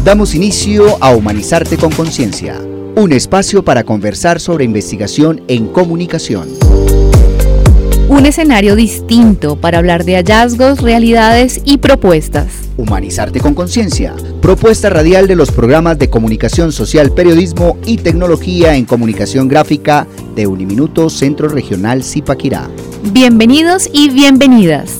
Damos inicio a Humanizarte con Conciencia, un espacio para conversar sobre investigación en comunicación. Un escenario distinto para hablar de hallazgos, realidades y propuestas. Humanizarte con Conciencia, propuesta radial de los programas de Comunicación Social, Periodismo y Tecnología en Comunicación Gráfica de Uniminuto Centro Regional Zipaquirá. Bienvenidos y bienvenidas.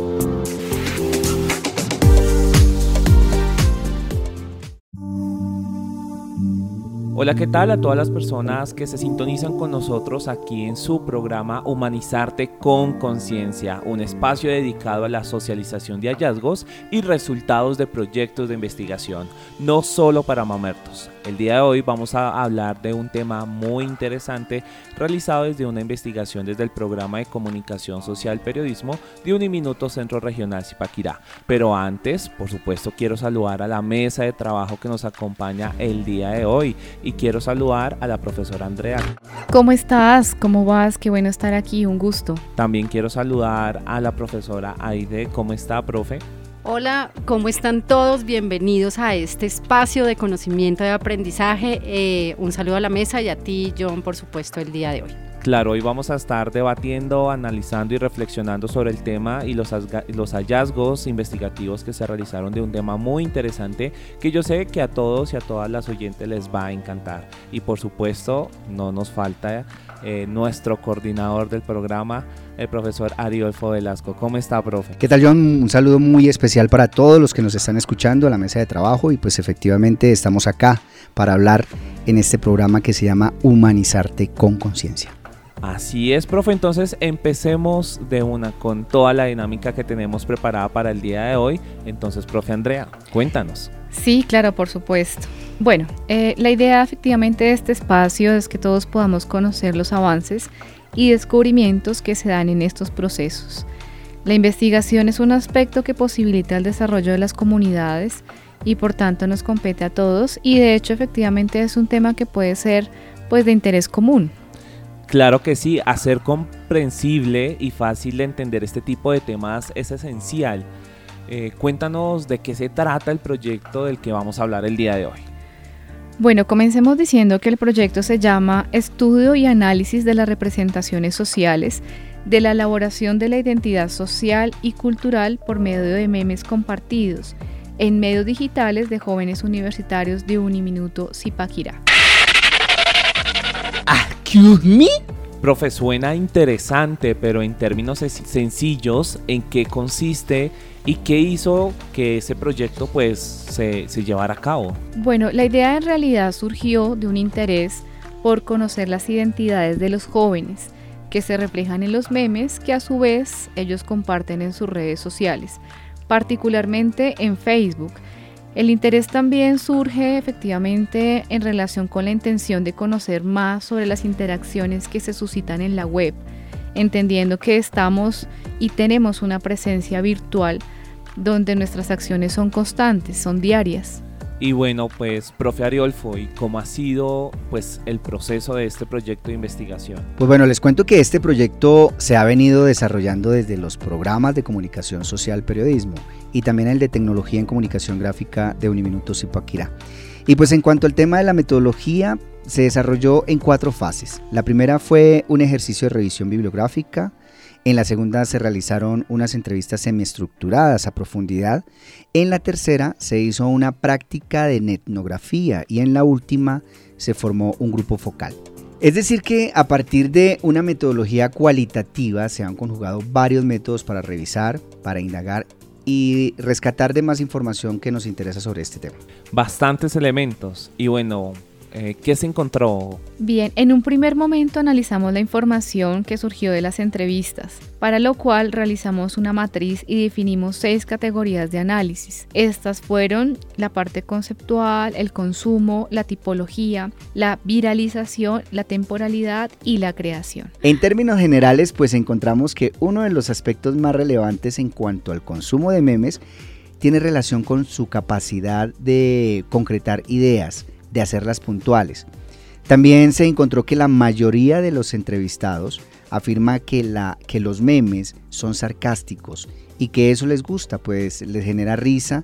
Hola, ¿qué tal a todas las personas que se sintonizan con nosotros aquí en su programa Humanizarte con Conciencia, un espacio dedicado a la socialización de hallazgos y resultados de proyectos de investigación, no solo para mamertos. El día de hoy vamos a hablar de un tema muy interesante realizado desde una investigación desde el programa de Comunicación Social Periodismo de Uniminuto Centro Regional Zipaquirá. Pero antes, por supuesto, quiero saludar a la mesa de trabajo que nos acompaña el día de hoy y quiero saludar a la profesora Andrea. ¿Cómo estás? ¿Cómo vas? Qué bueno estar aquí, un gusto. También quiero saludar a la profesora Aide. ¿Cómo está, profe? Hola, ¿cómo están todos? Bienvenidos a este espacio de conocimiento y aprendizaje. Un saludo a la mesa y a ti, John, por supuesto, el día de hoy. Claro, hoy vamos a estar debatiendo, analizando y reflexionando sobre el tema y los hallazgos investigativos que se realizaron de un tema muy interesante que yo sé que a todos y a todas las oyentes les va a encantar. Y por supuesto, no nos falta nuestro coordinador del programa, el profesor Ariolfo Velasco. ¿Cómo está, profe? ¿Qué tal, John? Un saludo muy especial para todos los que nos están escuchando a la mesa de trabajo y pues efectivamente estamos acá para hablar en este programa que se llama Humanizarte con Conciencia. Así es, profe, entonces empecemos de una con toda la dinámica que tenemos preparada para el día de hoy. Entonces, profe Andrea, cuéntanos. Sí, claro, por supuesto. Bueno, la idea efectivamente de este espacio es que todos podamos conocer los avances y descubrimientos que se dan en estos procesos. La investigación es un aspecto que posibilita el desarrollo de las comunidades y por tanto nos compete a todos y de hecho efectivamente es un tema que puede ser pues de interés común. Claro que sí, hacer comprensible y fácil de entender este tipo de temas es esencial. Cuéntanos de qué se trata el proyecto del que vamos a hablar el día de hoy. Bueno, comencemos diciendo que el proyecto se llama Estudio y Análisis de las Representaciones Sociales de la Elaboración de la Identidad Social y Cultural por medio de memes compartidos en medios digitales de jóvenes universitarios de Uniminuto Zipaquirá. ¿Excuse me? Profe, suena interesante, pero en términos sencillos, ¿en qué consiste y qué hizo que ese proyecto pues se llevara a cabo? Bueno, la idea en realidad surgió de un interés por conocer las identidades de los jóvenes que se reflejan en los memes que a su vez ellos comparten en sus redes sociales, particularmente en Facebook. El interés también surge efectivamente en relación con la intención de conocer más sobre las interacciones que se suscitan en la web, entendiendo que estamos y tenemos una presencia virtual donde nuestras acciones son constantes, son diarias. Y bueno, pues, profe Ariolfo, ¿y cómo ha sido pues el proceso de este proyecto de investigación? Pues bueno, les cuento que este proyecto se ha venido desarrollando desde los programas de Comunicación Social Periodismo y también el de Tecnología en Comunicación Gráfica de Uniminuto Zipaquirá. Y pues en cuanto al tema de la metodología, se desarrolló en 4 fases. La primera fue un ejercicio de revisión bibliográfica. En la segunda se realizaron unas entrevistas semiestructuradas a profundidad. En la tercera se hizo una práctica de etnografía y en la última se formó un grupo focal. Es decir que a partir de una metodología cualitativa se han conjugado varios métodos para revisar, para indagar y rescatar de más información que nos interesa sobre este tema. Bastantes elementos y bueno, ¿qué se encontró? Bien, en un primer momento analizamos la información que surgió de las entrevistas, para lo cual realizamos una matriz y definimos 6 categorías de análisis. Estas fueron la parte conceptual, el consumo, la tipología, la viralización, la temporalidad y la creación. En términos generales, pues encontramos que uno de los aspectos más relevantes en cuanto al consumo de memes tiene relación con su capacidad de concretar ideas, de hacerlas puntuales. También se encontró que la mayoría de los entrevistados afirma que los memes son sarcásticos y que eso les gusta, pues les genera risa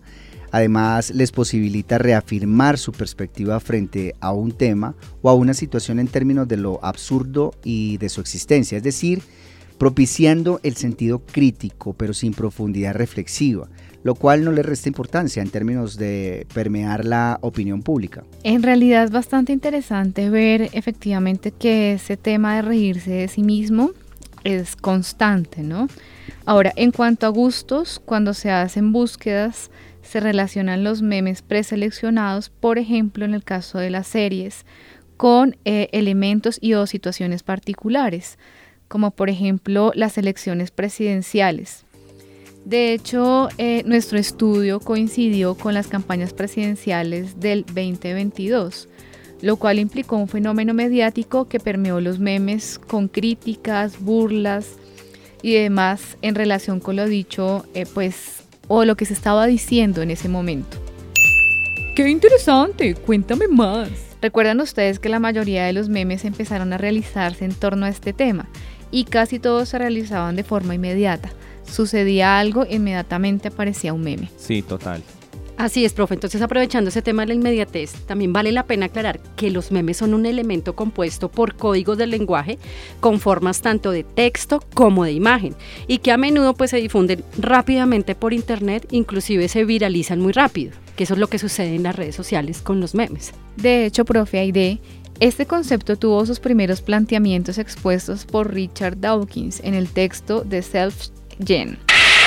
Además, les posibilita reafirmar su perspectiva frente a un tema o a una situación en términos de lo absurdo y de su existencia, es decir, propiciando el sentido crítico pero sin profundidad reflexiva, lo cual no le resta importancia en términos de permear la opinión pública. En realidad es bastante interesante ver efectivamente que ese tema de reírse de sí mismo es constante, ¿no? Ahora, en cuanto a gustos, cuando se hacen búsquedas, se relacionan los memes preseleccionados, por ejemplo, en el caso de las series, con elementos y o situaciones particulares, como por ejemplo las elecciones presidenciales. De hecho, nuestro estudio coincidió con las campañas presidenciales del 2022, lo cual implicó un fenómeno mediático que permeó los memes con críticas, burlas y demás en relación con lo dicho, o lo que se estaba diciendo en ese momento. ¡Qué interesante! Cuéntame más. Recuerdan ustedes que la mayoría de los memes empezaron a realizarse en torno a este tema y casi todos se realizaban de forma inmediata. Sucedía algo, inmediatamente aparecía un meme. Sí, total. Así es, profe. Entonces, aprovechando ese tema de la inmediatez, también vale la pena aclarar que los memes son un elemento compuesto por códigos del lenguaje con formas tanto de texto como de imagen y que a menudo pues se difunden rápidamente por internet, inclusive se viralizan muy rápido, que eso es lo que sucede en las redes sociales con los memes. De hecho, profe Aide, este concepto tuvo sus primeros planteamientos expuestos por Richard Dawkins en el texto de Self-Gen.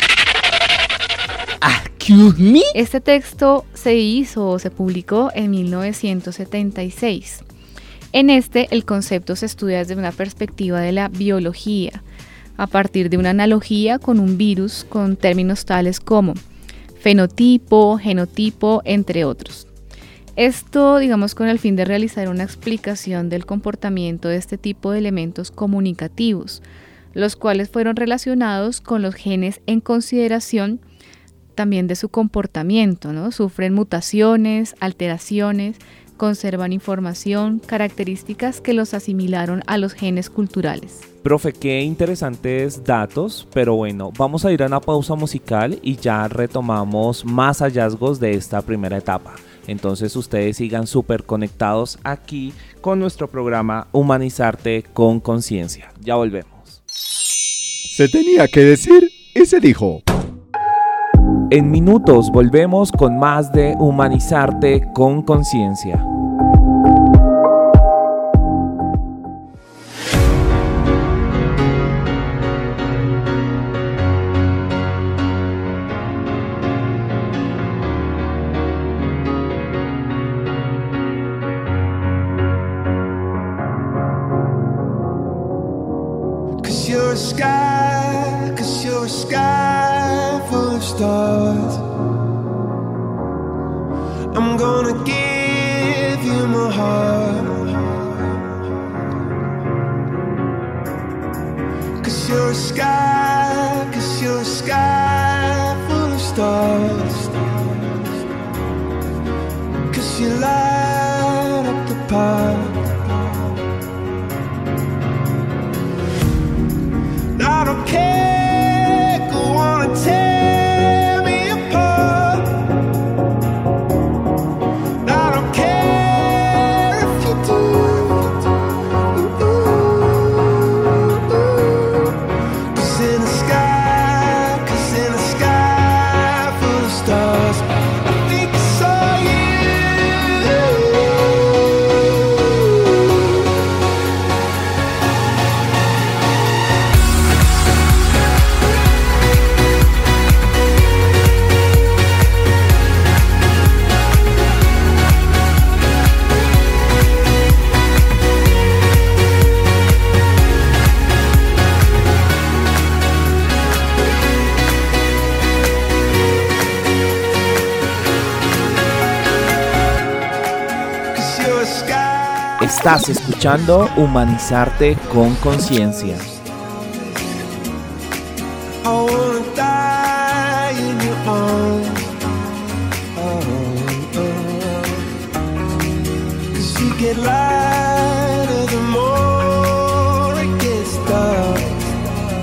¿Excuse me? Este texto se publicó en 1976. En el concepto se estudia desde una perspectiva de la biología, a partir de una analogía con un virus con términos tales como fenotipo, genotipo, entre otros. Esto, digamos, con el fin de realizar una explicación del comportamiento de este tipo de elementos comunicativos, los cuales fueron relacionados con los genes en consideración también de su comportamiento, ¿no? Sufren mutaciones, alteraciones, conservan información, características que los asimilaron a los genes culturales. Profe, qué interesantes datos, pero bueno, vamos a ir a una pausa musical y ya retomamos más hallazgos de esta primera etapa. Entonces ustedes sigan súper conectados aquí con nuestro programa Humanizarte con Conciencia. Ya volvemos. Se tenía que decir y se dijo. En minutos volvemos con más de Humanizarte con Conciencia. Cause you're a sky full of stars. I'm gonna give you my heart. Cause you're a sky full of stars. Cause you light up the path. I don't care, go on and tear me apart. I don't care if you do. Cause in the sky full of stars, I think I saw you. Estás escuchando Humanizarte con Conciencia. I wanna die in your arms. Cause you get lighter the more it gets dark.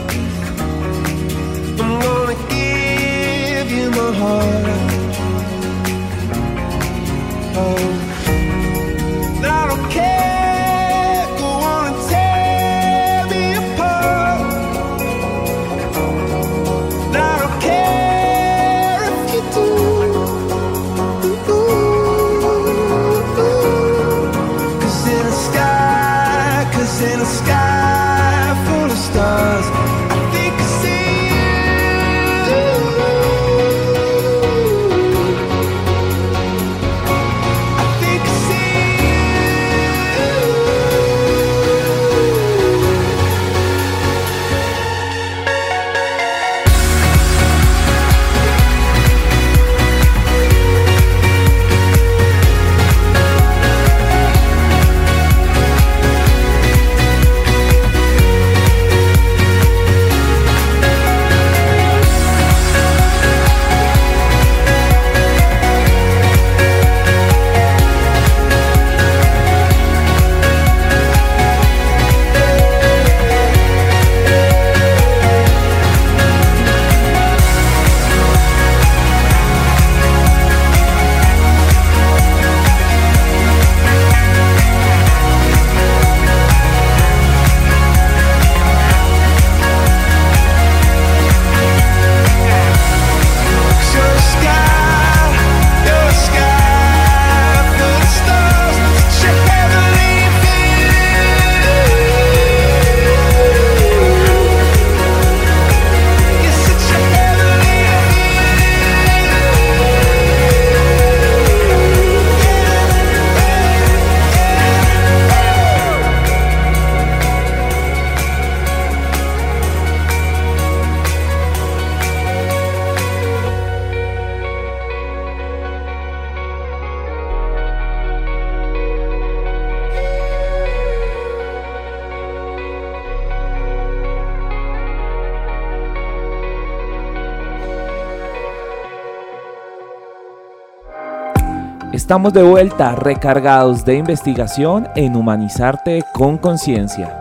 I'm gonna give you my heart. told. And I don't care, go on and tear me apart. And I don't care if you do. 'Cause in a sky full of stars, I think I see you. I think I see Estamos de vuelta, recargados de investigación en Humanizarte con Conciencia.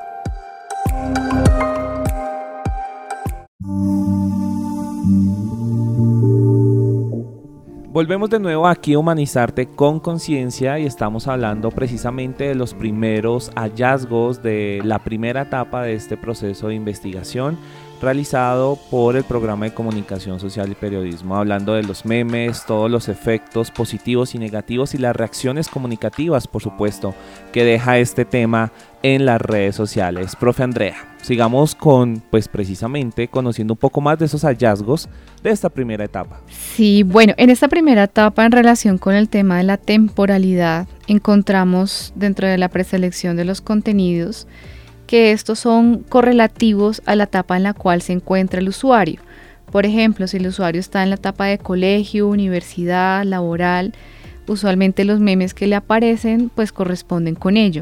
Volvemos de nuevo aquí a Humanizarte con Conciencia y estamos hablando precisamente de los primeros hallazgos de la primera etapa de este proceso de investigación realizado por el programa de comunicación social y periodismo, hablando de los memes, todos los efectos positivos y negativos y las reacciones comunicativas, por supuesto, que deja este tema en las redes sociales. Profe Andrea, sigamos con, pues precisamente, conociendo un poco más de esos hallazgos de esta primera etapa. Sí, bueno, en esta primera etapa, en relación con el tema de la temporalidad, encontramos dentro de la preselección de los contenidos que estos son correlativos a la etapa en la cual se encuentra el usuario. Por ejemplo, si el usuario está en la etapa de colegio, universidad, laboral, usualmente los memes que le aparecen pues corresponden con ello.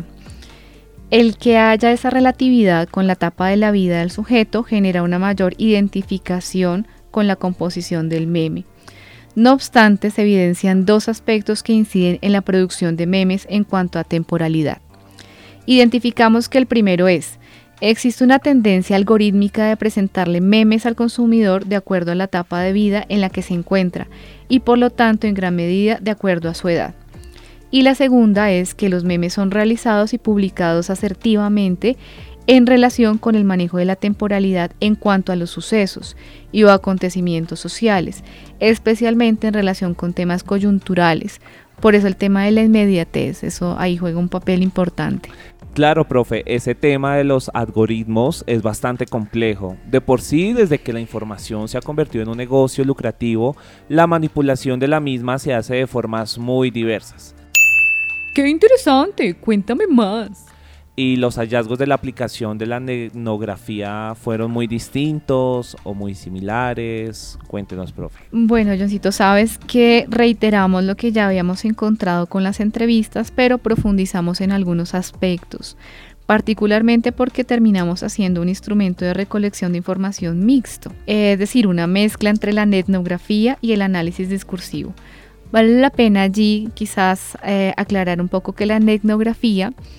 El que haya esa relatividad con la etapa de la vida del sujeto genera una mayor identificación con la composición del meme. No obstante, se evidencian dos aspectos que inciden en la producción de memes en cuanto a temporalidad. Identificamos que el primero existe una tendencia algorítmica de presentarle memes al consumidor de acuerdo a la etapa de vida en la que se encuentra y por lo tanto en gran medida de acuerdo a su edad. Y la segunda es que los memes son realizados y publicados asertivamente en relación con el manejo de la temporalidad en cuanto a los sucesos y o acontecimientos sociales, especialmente en relación con temas coyunturales. Por eso el tema de la inmediatez, eso ahí juega un papel importante. Claro, profe, ese tema de los algoritmos es bastante complejo. De por sí, desde que la información se ha convertido en un negocio lucrativo, la manipulación de la misma se hace de formas muy diversas. ¡Qué interesante! Cuéntame más. Y los hallazgos de la aplicación de la etnografía fueron muy distintos o muy similares. Cuéntenos, profe. Bueno, Johncito, sabes que reiteramos lo que ya habíamos encontrado con las entrevistas, pero profundizamos en algunos aspectos, particularmente porque terminamos haciendo un instrumento de recolección de información mixto, es decir, una mezcla entre la etnografía y el análisis discursivo. Vale la pena allí quizás aclarar un poco que la etnografía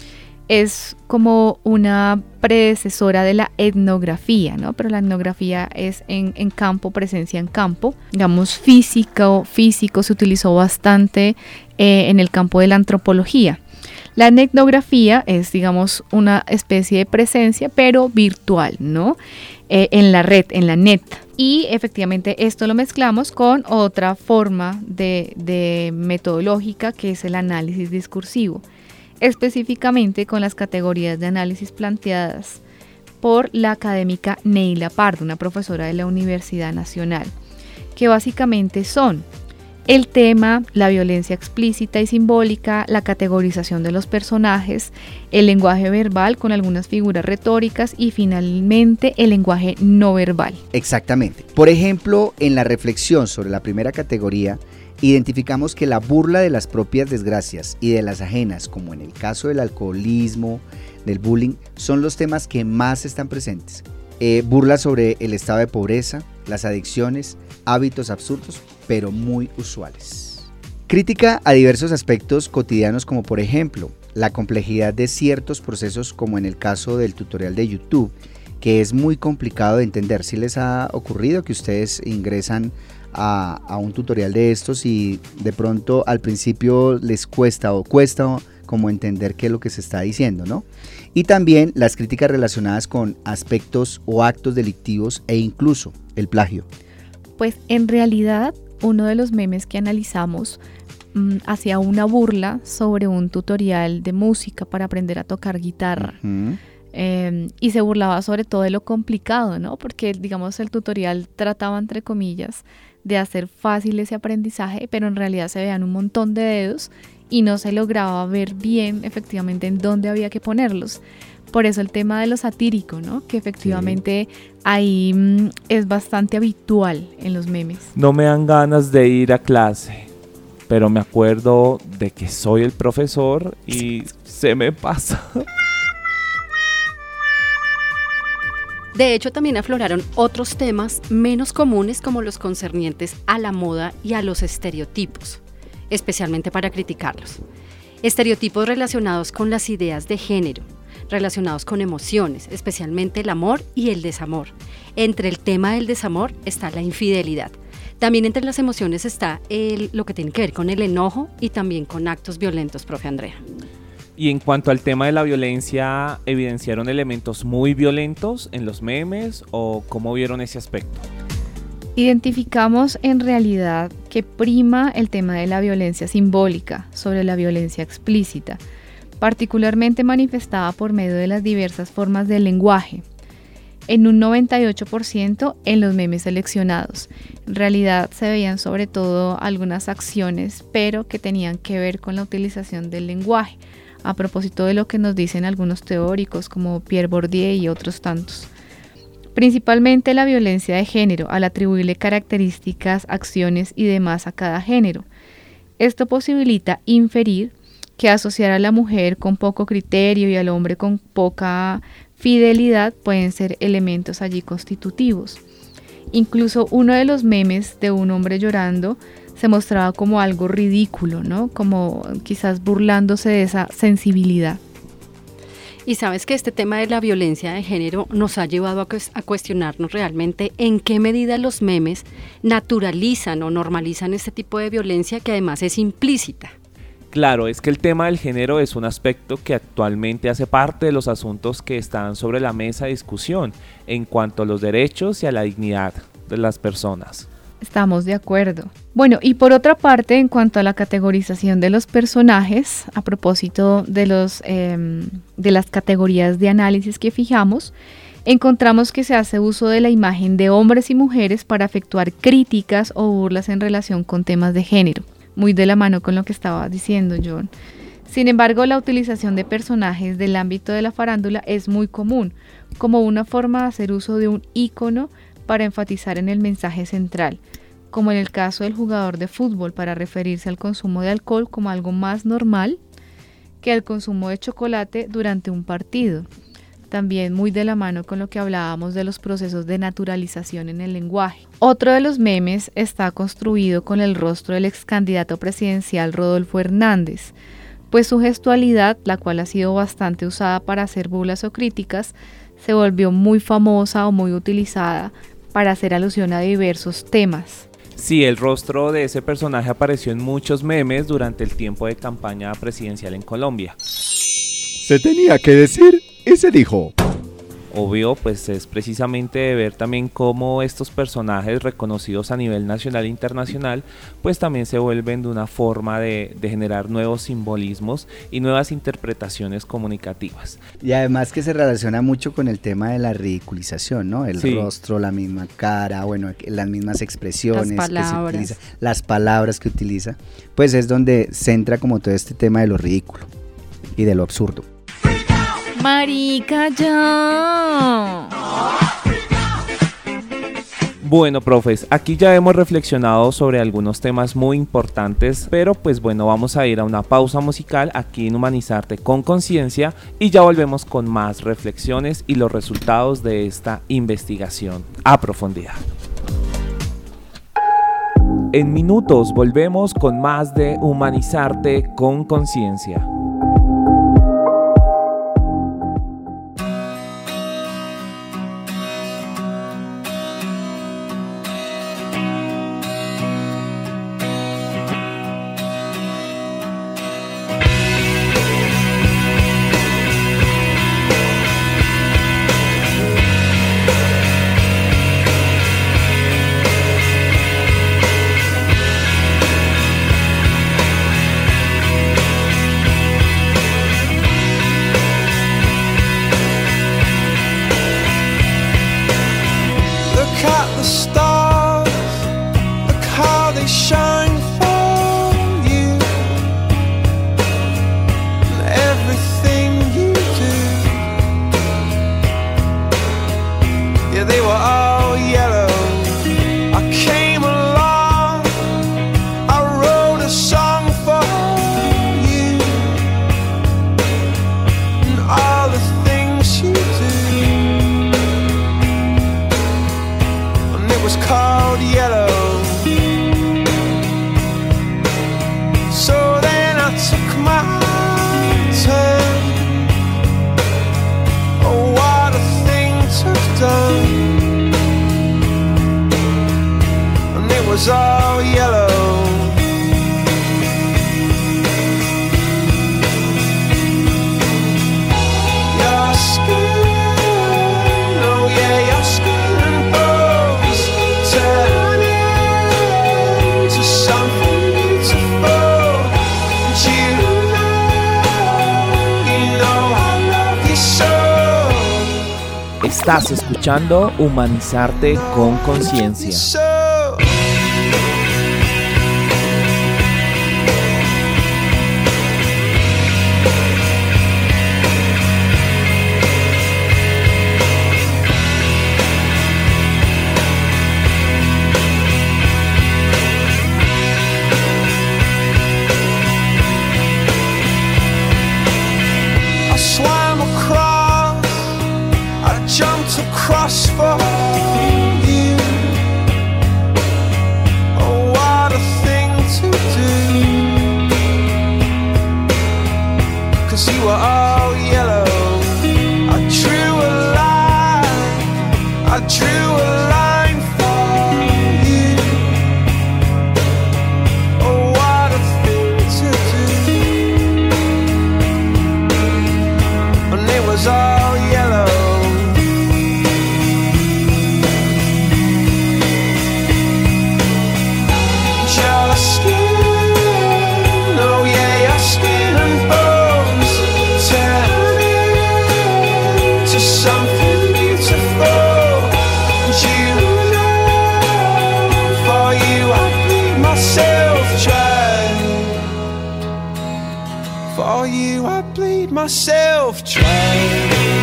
es como una predecesora de la etnografía, ¿no? Pero la etnografía es en campo, presencia en campo. Digamos, físico se utilizó bastante en el campo de la antropología. La etnografía es, digamos, una especie de presencia, pero virtual, ¿no? En la red, en la net. Y efectivamente esto lo mezclamos con otra forma de metodológica, que es el análisis discursivo, específicamente con las categorías de análisis planteadas por la académica Neila Pardo, una profesora de la Universidad Nacional, que básicamente son el tema, la violencia explícita y simbólica, la categorización de los personajes, el lenguaje verbal con algunas figuras retóricas y finalmente el lenguaje no verbal. Exactamente. Por ejemplo, en la reflexión sobre la primera categoría, identificamos que la burla de las propias desgracias y de las ajenas, como en el caso del alcoholismo, del bullying, son los temas que más están presentes. Burla sobre el estado de pobreza, las adicciones, hábitos absurdos, pero muy usuales. Crítica a diversos aspectos cotidianos, como por ejemplo, la complejidad de ciertos procesos, como en el caso del tutorial de YouTube, que es muy complicado de entender. ¿Sí les ha ocurrido que ustedes ingresan a un tutorial de estos y de pronto al principio les cuesta como entender qué es lo que se está diciendo, ¿no? Y también las críticas relacionadas con aspectos o actos delictivos e incluso el plagio. Pues en realidad uno de los memes que analizamos hacía una burla sobre un tutorial de música para aprender a tocar guitarra. Y se burlaba sobre todo de lo complicado, ¿no? Porque digamos el tutorial trataba, entre comillas, de hacer fácil ese aprendizaje, pero en realidad se veían un montón de dedos y no se lograba ver bien efectivamente en dónde había que ponerlos. Por eso el tema de lo satírico, ¿no? Que efectivamente ahí es bastante habitual en los memes. No me dan ganas de ir a clase, pero me acuerdo de que soy el profesor y se me pasa. De hecho, también afloraron otros temas menos comunes, como los concernientes a la moda y a los estereotipos, especialmente para criticarlos. Estereotipos relacionados con las ideas de género, relacionados con emociones, especialmente el amor y el desamor. Entre el tema del desamor está la infidelidad. También entre las emociones está lo que tiene que ver con el enojo y también con actos violentos, profe Andrea. Y en cuanto al tema de la violencia, ¿evidenciaron elementos muy violentos en los memes o cómo vieron ese aspecto? Identificamos en realidad que prima el tema de la violencia simbólica sobre la violencia explícita, particularmente manifestada por medio de las diversas formas del lenguaje, en un 98% en los memes seleccionados. En realidad se veían sobre todo algunas acciones, pero que tenían que ver con la utilización del lenguaje, a propósito de lo que nos dicen algunos teóricos como Pierre Bourdieu y otros tantos. Principalmente la violencia de género, al atribuirle características, acciones y demás a cada género. Esto posibilita inferir que asociar a la mujer con poco criterio y al hombre con poca fidelidad pueden ser elementos allí constitutivos. Incluso uno de los memes de un hombre llorando se mostraba como algo ridículo, ¿no? Como quizás burlándose de esa sensibilidad. Y sabes que este tema de la violencia de género nos ha llevado a cuestionarnos realmente en qué medida los memes naturalizan o normalizan este tipo de violencia que además es implícita. Claro, es que el tema del género es un aspecto que actualmente hace parte de los asuntos que están sobre la mesa de discusión en cuanto a los derechos y a la dignidad de las personas. Estamos de acuerdo. Bueno, y por otra parte, en cuanto a la categorización de los personajes, a propósito de las categorías de análisis que fijamos, encontramos que se hace uso de la imagen de hombres y mujeres para efectuar críticas o burlas en relación con temas de género, muy de la mano con lo que estaba diciendo John. Sin embargo, la utilización de personajes del ámbito de la farándula es muy común, como una forma de hacer uso de un ícono para enfatizar en el mensaje central, como en el caso del jugador de fútbol para referirse al consumo de alcohol como algo más normal que el consumo de chocolate durante un partido. También muy de la mano con lo que hablábamos de los procesos de naturalización en el lenguaje. Otro de los memes está construido con el rostro del ex candidato presidencial Rodolfo Hernández, pues su gestualidad, la cual ha sido bastante usada para hacer burlas o críticas, se volvió muy famosa o muy utilizada para hacer alusión a diversos temas. Sí, el rostro de ese personaje apareció en muchos memes durante el tiempo de campaña presidencial en Colombia. Se tenía que decir y se dijo. Obvio, pues es precisamente de ver también cómo estos personajes reconocidos a nivel nacional e internacional, pues también se vuelven de una forma de generar nuevos simbolismos y nuevas interpretaciones comunicativas. Y además que se relaciona mucho con el tema de la ridiculización, ¿no? El rostro, la misma cara, bueno, las mismas expresiones que se utiliza, las palabras que utiliza, pues es donde centra como todo este tema de lo ridículo y de lo absurdo. ¡Marica, ya! Bueno, profes, aquí ya hemos reflexionado sobre algunos temas muy importantes, pero pues bueno, vamos a ir a una pausa musical aquí en Humanizarte con Conciencia y ya volvemos con más reflexiones y los resultados de esta investigación a profundidad. En minutos volvemos con más de Humanizarte con Conciencia. was all yellow. Your skin, oh yeah, your skin and bones turn into something beautiful. And you know I love you so. Estás escuchando Humanizarte con Conciencia. I swam across, I jumped across for you. Oh, what a thing to do. 'Cause you were all yellow. I drew a line for you. Oh, what a thing to do. And it was all yellow. Your skin, oh yeah, your skin and bones turn into something beautiful. And you know, for you I bleed myself dry. For you I bleed myself dry.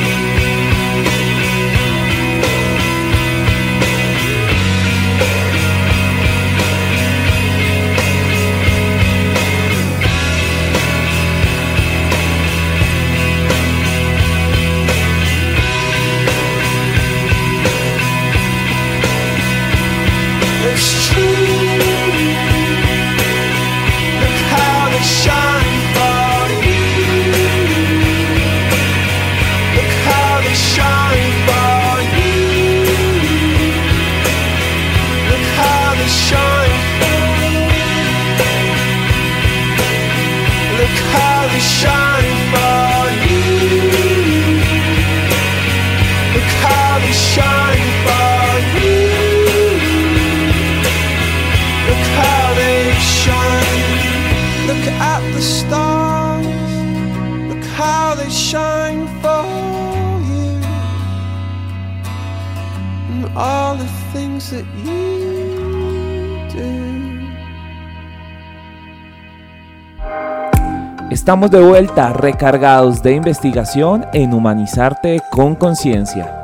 It's true. Look how they shine for they shine for you. Look how they shine for you. Look how they shine. Look at the stars. Look how they shine for you. And all the things that you do. Estamos de vuelta, recargados de investigación en Humanizarte con Conciencia.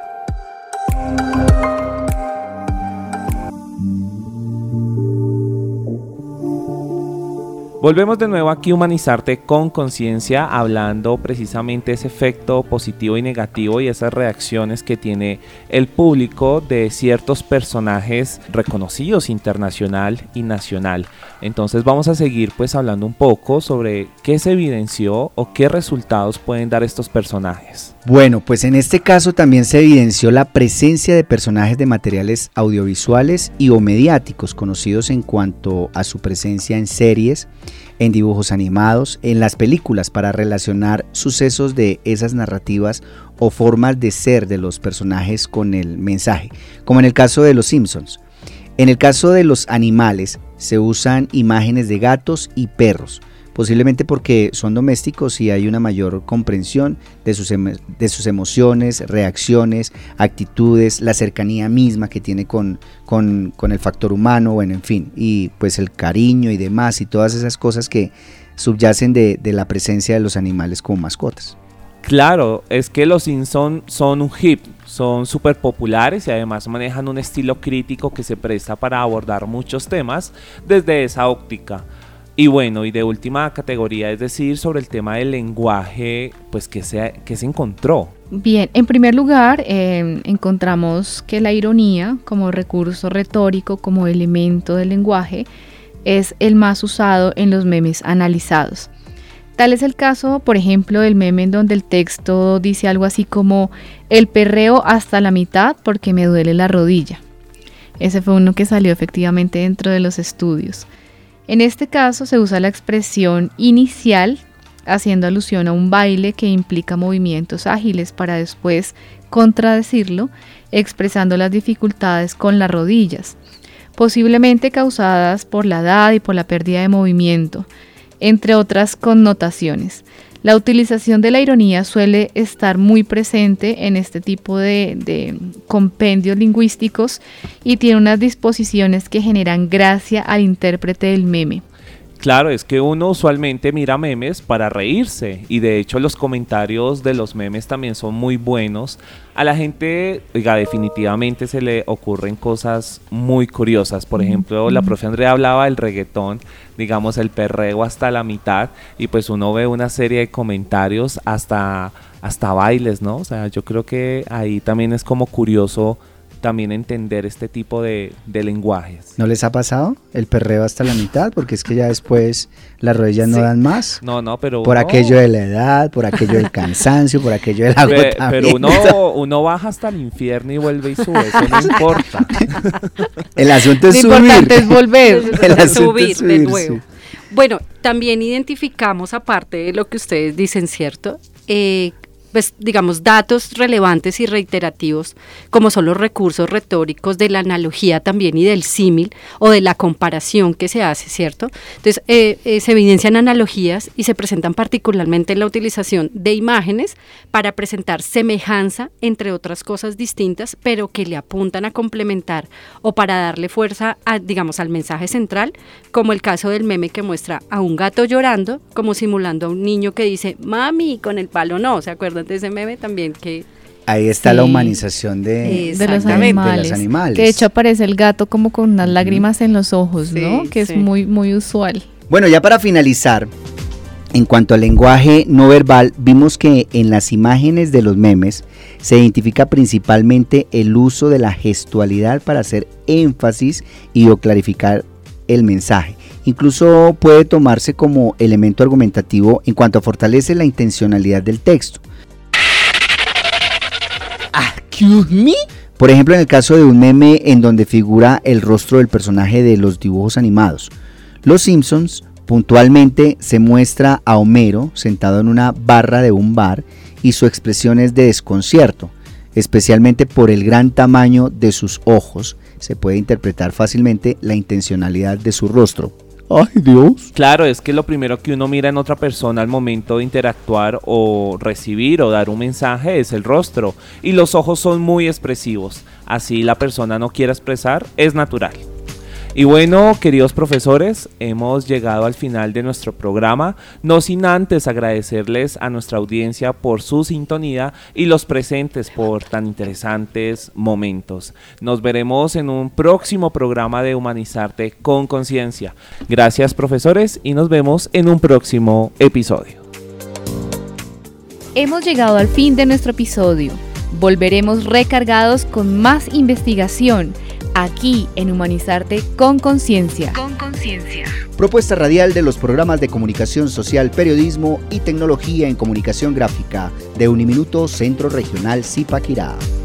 Volvemos de nuevo aquí a Humanizarte con Conciencia, hablando precisamente de ese efecto positivo y negativo y esas reacciones que tiene el público de ciertos personajes reconocidos internacional y nacional. Entonces vamos a seguir pues hablando un poco sobre qué se evidenció o qué resultados pueden dar estos personajes. Bueno, pues en este caso también se evidenció la presencia de personajes de materiales audiovisuales y o mediáticos conocidos en cuanto a su presencia en series, en dibujos animados, en las películas para relacionar sucesos de esas narrativas o formas de ser de los personajes con el mensaje, como en el caso de Los Simpsons. En el caso de los animales se usan imágenes de gatos y perros, posiblemente porque son domésticos y hay una mayor comprensión de sus emociones, reacciones, actitudes, la cercanía misma que tiene con el factor humano, bueno, en fin, y pues el cariño y demás, y todas esas cosas que subyacen de la presencia de los animales como mascotas. Claro, es que los Simpsons son un hit, son súper populares y además manejan un estilo crítico que se presta para abordar muchos temas desde esa óptica. Y bueno, y de última categoría, es decir, sobre el tema del lenguaje, pues ¿qué se encontró? Bien, en primer lugar, encontramos que la ironía como recurso retórico, como elemento del lenguaje, es el más usado en los memes analizados. Tal es el caso, por ejemplo, del meme en donde el texto dice algo así como el perreo hasta la mitad porque me duele la rodilla. Ese fue uno que salió efectivamente dentro de los estudios. En este caso se usa la expresión inicial haciendo alusión a un baile que implica movimientos ágiles para después contradecirlo, expresando las dificultades con las rodillas, posiblemente causadas por la edad y por la pérdida de movimiento, entre otras connotaciones. La utilización de la ironía suele estar muy presente en este tipo de compendios lingüísticos y tiene unas disposiciones que generan gracia al intérprete del meme. Claro, es que uno usualmente mira memes para reírse y de hecho los comentarios de los memes también son muy buenos. A la gente, oiga, definitivamente se le ocurren cosas muy curiosas. Por ejemplo, la profe Andrea hablaba del reggaetón, digamos el perreo hasta la mitad y pues uno ve una serie de comentarios hasta bailes, ¿no? O sea, yo creo que ahí también es como curioso también entender este tipo de lenguajes. ¿No les ha pasado el perreo hasta la mitad? Porque es que ya después las rodillas no dan más. No, pero por aquello de la edad, por aquello del cansancio, por aquello del agotamiento. Pero uno baja hasta el infierno y vuelve y sube, eso no importa. El asunto es subir. Lo importante es volver. El asunto subir es de nuevo. sí. Bueno, también identificamos, aparte de lo que ustedes dicen, ¿cierto? Pues digamos datos relevantes y reiterativos como son los recursos retóricos de la analogía también y del símil o de la comparación que se hace, ¿cierto? Entonces se evidencian analogías y se presentan particularmente en la utilización de imágenes para presentar semejanza entre otras cosas distintas pero que le apuntan a complementar o para darle fuerza a, digamos, al mensaje central, como el caso del meme que muestra a un gato llorando como simulando a un niño que dice mami con el palo no, ¿se acuerdan de ese meme también? Que ahí está la humanización de los animales. Que de hecho aparece el gato como con unas lágrimas en los ojos, ¿no? Que es muy, muy usual. Bueno, ya para finalizar, en cuanto al lenguaje no verbal, vimos que en las imágenes de los memes se identifica principalmente el uso de la gestualidad para hacer énfasis y o clarificar el mensaje. Incluso puede tomarse como elemento argumentativo en cuanto fortalece la intencionalidad del texto. ¿Excuse me? Por ejemplo, en el caso de un meme en donde figura el rostro del personaje de los dibujos animados, Los Simpsons Puntualmente se muestra a Homero sentado en una barra de un bar y su expresión es de desconcierto, especialmente por el gran tamaño de sus ojos. Se puede interpretar fácilmente la intencionalidad de su rostro. ¡Ay, Dios! Claro, es que lo primero que uno mira en otra persona al momento de interactuar o recibir o dar un mensaje es el rostro, y los ojos son muy expresivos. Así la persona no quiera expresar, es natural. Y bueno, queridos profesores, hemos llegado al final de nuestro programa, no sin antes agradecerles a nuestra audiencia por su sintonía y los presentes por tan interesantes momentos. Nos veremos en un próximo programa de Humanizarte con Conciencia. Gracias, profesores, y nos vemos en un próximo episodio. Hemos llegado al fin de nuestro episodio. Volveremos recargados con más investigación aquí en Humanizarte con Conciencia. Propuesta radial de los programas de comunicación social, periodismo y tecnología en comunicación gráfica de Uniminuto Centro Regional Zipaquirá.